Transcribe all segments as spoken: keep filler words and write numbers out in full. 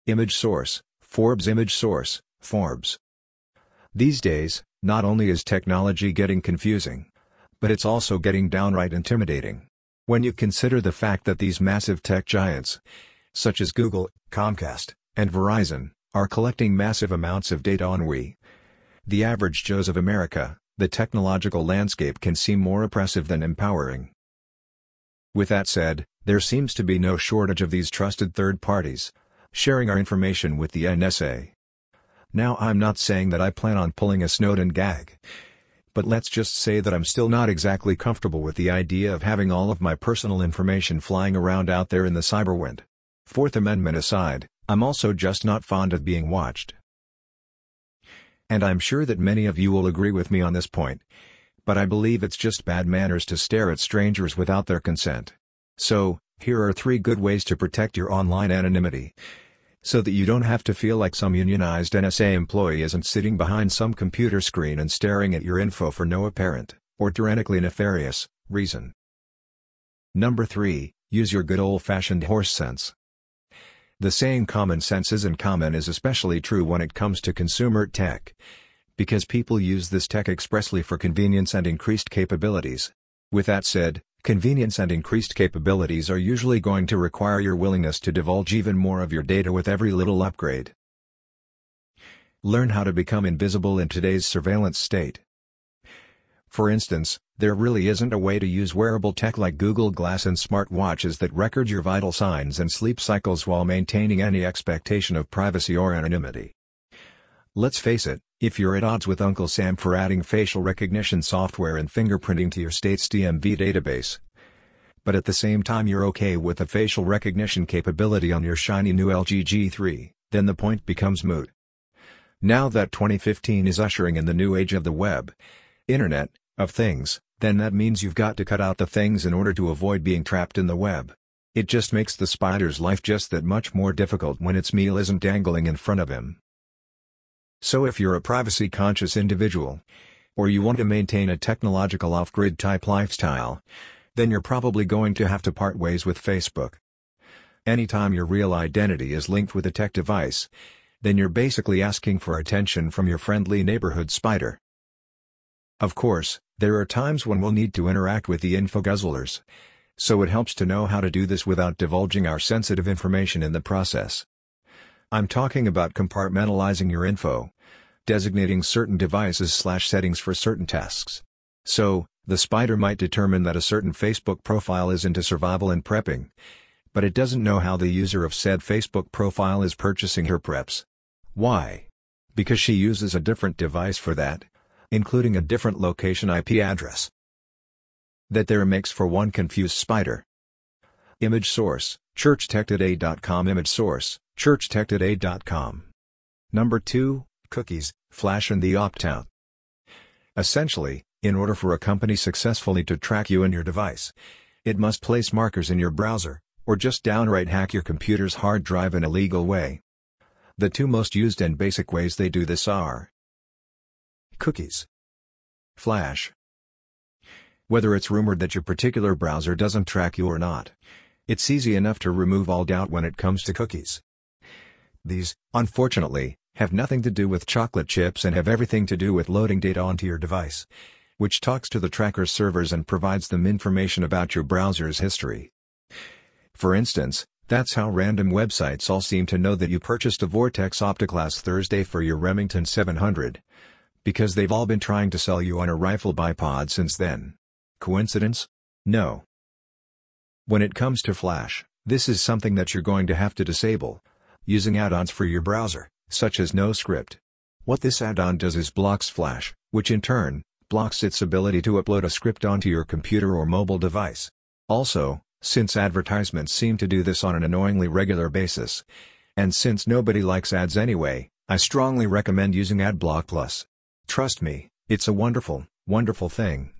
Image source, Forbes. Image source, Forbes. These days, not only is technology getting confusing, but it's also getting downright intimidating. When you consider the fact that these massive tech giants, such as Google, Comcast, and Verizon, are collecting massive amounts of data on we, the average Joes of America, the technological landscape can seem more oppressive than empowering. With that said, there seems to be no shortage of these trusted third parties, sharing our information with the N S A. Now, I'm not saying that I plan on pulling a Snowden gag, but let's just say that I'm still not exactly comfortable with the idea of having all of my personal information flying around out there in the cyberwind. Fourth Amendment aside, I'm also just not fond of being watched. And I'm sure that many of you will agree with me on this point, but I believe it's just bad manners to stare at strangers without their consent. So, here are three good ways to protect your online anonymity, so that you don't have to feel like some unionized N S A employee isn't sitting behind some computer screen and staring at your info for no apparent, or tyrannically nefarious, reason. Number three. Use your good old-fashioned horse sense. The saying common sense isn't common is especially true when it comes to consumer tech, because people use this tech expressly for convenience and increased capabilities. With that said, convenience and increased capabilities are usually going to require your willingness to divulge even more of your data with every little upgrade. Learn how to become invisible in today's surveillance state. For instance, there really isn't a way to use wearable tech like Google Glass and smartwatches that record your vital signs and sleep cycles while maintaining any expectation of privacy or anonymity. Let's face it, if you're at odds with Uncle Sam for adding facial recognition software and fingerprinting to your state's D M V database, but at the same time you're okay with the facial recognition capability on your shiny new L G G three, then the point becomes moot. Now that twenty fifteen is ushering in the new age of the web, Internet of Things, then that means you've got to cut out the things in order to avoid being trapped in the web. It just makes the spider's life just that much more difficult when its meal isn't dangling in front of him. So if you're a privacy-conscious individual, or you want to maintain a technological off-grid type lifestyle, then you're probably going to have to part ways with Facebook. Anytime your real identity is linked with a tech device, then you're basically asking for attention from your friendly neighborhood spider. Of course, there are times when we'll need to interact with the info guzzlers, so it helps to know how to do this without divulging our sensitive information in the process. I'm talking about compartmentalizing your info, designating certain devices slash settings for certain tasks. So, the spider might determine that a certain Facebook profile is into survival and prepping, but it doesn't know how the user of said Facebook profile is purchasing her preps. Why? Because she uses a different device for that, including a different location I P address. That there makes for one confused spider. Image source, church tech today dot com. Image source, church tech today dot com. Number two, cookies, Flash and the opt-out. Essentially, in order for a company successfully to track you and your device, it must place markers in your browser, or just downright hack your computer's hard drive in a legal way. The two most used and basic ways they do this are cookies. Flash. Whether it's rumored that your particular browser doesn't track you or not, it's easy enough to remove all doubt when it comes to cookies. These, unfortunately, have nothing to do with chocolate chips and have everything to do with loading data onto your device, which talks to the tracker's servers and provides them information about your browser's history. For instance, that's how random websites all seem to know that you purchased a Vortex Optic last Thursday for your Remington seven hundred, because they've all been trying to sell you on a rifle bipod since then. Coincidence? No. When it comes to Flash, this is something that you're going to have to disable, using add-ons for your browser, such as NoScript. What this add-on does is blocks Flash, which in turn, blocks its ability to upload a script onto your computer or mobile device. Also, since advertisements seem to do this on an annoyingly regular basis, and since nobody likes ads anyway, I strongly recommend using AdBlock Plus. Trust me, it's a wonderful, wonderful thing.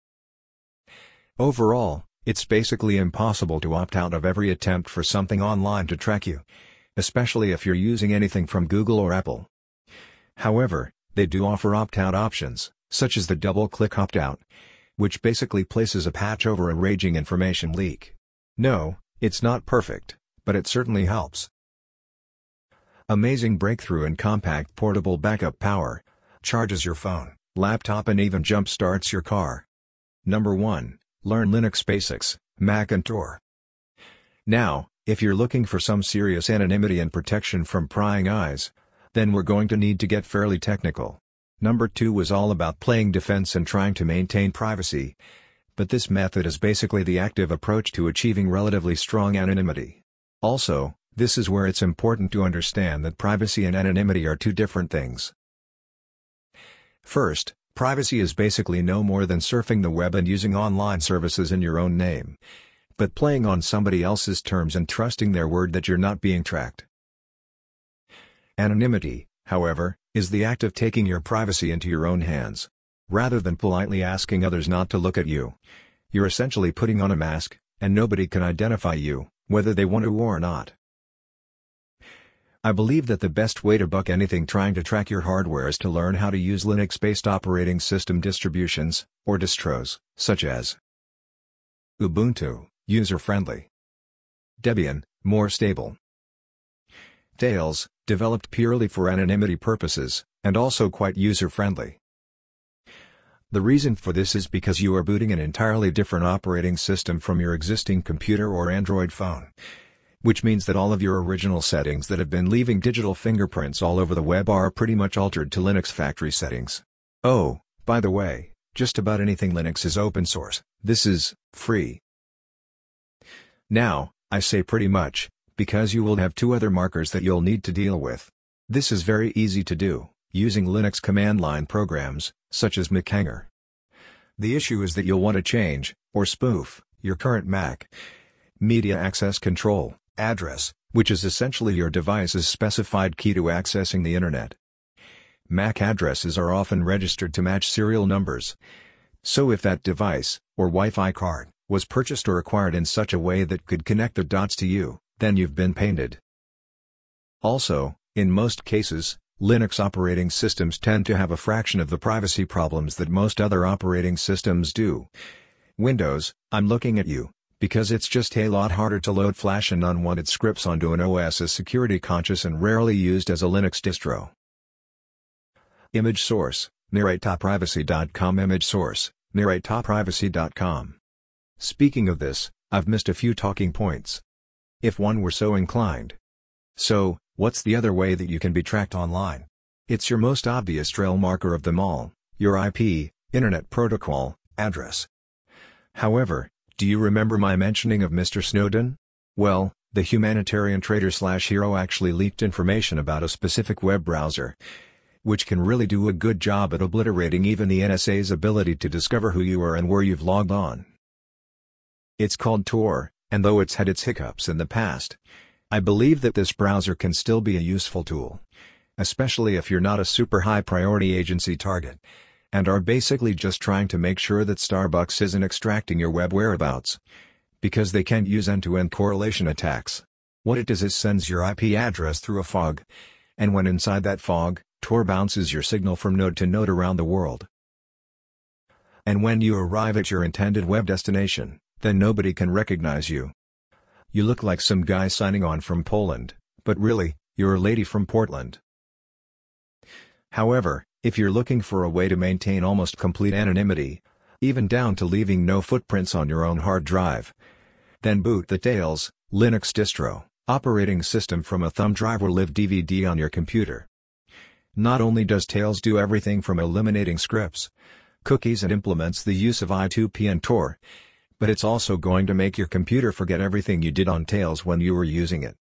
Overall, it's basically impossible to opt out of every attempt for something online to track you, especially if you're using anything from Google or Apple. However, they do offer opt-out options, such as the double-click opt-out, which basically places a patch over a raging information leak. No, it's not perfect, but it certainly helps. Amazing breakthrough in compact portable backup power. Charges your phone, laptop and even jump-starts your car. Number one. Learn Linux Basics, Mac and Tor. Now, if you're looking for some serious anonymity and protection from prying eyes, then we're going to need to get fairly technical. Number two was all about playing defense and trying to maintain privacy. But this method is basically the active approach to achieving relatively strong anonymity. Also, this is where it's important to understand that privacy and anonymity are two different things. First, privacy is basically no more than surfing the web and using online services in your own name, but playing on somebody else's terms and trusting their word that you're not being tracked. Anonymity, however, is the act of taking your privacy into your own hands. Rather than politely asking others not to look at you, you're essentially putting on a mask, and nobody can identify you, whether they want to or not. I believe that the best way to buck anything trying to track your hardware is to learn how to use Linux-based operating system distributions, or distros, such as Ubuntu, user-friendly; Debian, more stable; Tails, developed purely for anonymity purposes, and also quite user-friendly. The reason for this is because you are booting an entirely different operating system from your existing computer or Android phone, which means that all of your original settings that have been leaving digital fingerprints all over the web are pretty much altered to Linux factory settings. Oh, by the way, just about anything Linux is open source. This is free. Now, I say pretty much, because you will have two other markers that you'll need to deal with. This is very easy to do, using Linux command line programs, such as MacHanger. The issue is that you'll want to change, or spoof, your current Mac media access control address, which is essentially your device's specified key to accessing the Internet. Mac addresses are often registered to match serial numbers. So if that device, or Wi-Fi card, was purchased or acquired in such a way that could connect the dots to you, then you've been painted. Also, in most cases, Linux operating systems tend to have a fraction of the privacy problems that most other operating systems do. Windows, I'm looking at you, because it's just a lot harder to load flash and unwanted scripts onto an O S as security conscious and rarely used as a Linux distro. Image source, narrate privacy dot com. Image source, narrate privacy dot com. Speaking of this, I've missed a few talking points. If one were so inclined. So, what's the other way that you can be tracked online? It's your most obvious trail marker of them all, your I P, Internet Protocol, address. However, do you remember my mentioning of Mister Snowden? Well, the humanitarian traitor-slash-hero actually leaked information about a specific web browser, which can really do a good job at obliterating even the N S A's ability to discover who you are and where you've logged on. It's called Tor, and though it's had its hiccups in the past, I believe that this browser can still be a useful tool, especially if you're not a super high-priority agency target, and are basically just trying to make sure that Starbucks isn't extracting your web whereabouts, because they can't use end-to-end correlation attacks. What it does is sends your I P address through a fog, and when inside that fog, Tor bounces your signal from node to node around the world. And when you arrive at your intended web destination, then nobody can recognize you. You look like some guy signing on from Poland, but really, you're a lady from Portland. However, if you're looking for a way to maintain almost complete anonymity, even down to leaving no footprints on your own hard drive, then boot the Tails, Linux distro, operating system from a thumb drive or live D V D on your computer. Not only does Tails do everything from eliminating scripts, cookies and implements the use of I two P and Tor, but it's also going to make your computer forget everything you did on Tails when you were using it.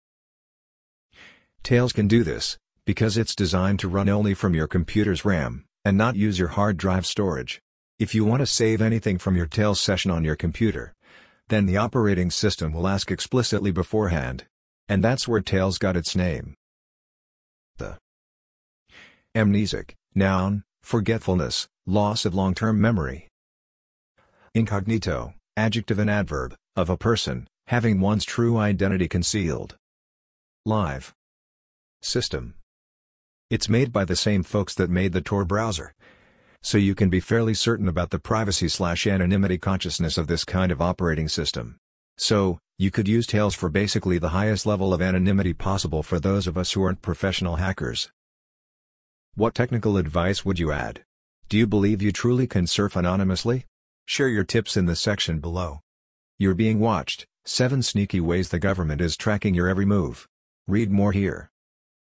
Tails can do this, because it's designed to run only from your computer's RAM, and not use your hard drive storage. If you want to save anything from your Tails session on your computer, then the operating system will ask explicitly beforehand. And that's where Tails got its name. The amnesic, noun, forgetfulness, loss of long-term memory. Incognito, adjective and adverb, of a person, having one's true identity concealed. Live system. It's made by the same folks that made the Tor browser, so you can be fairly certain about the privacy-slash-anonymity consciousness of this kind of operating system. So, You could use Tails for basically the highest level of anonymity possible for those of us who aren't professional hackers. What technical advice would you add? Do you believe you truly can surf anonymously? Share your tips in the section below. You're being watched, seven sneaky ways the government is tracking your every move. Read more here.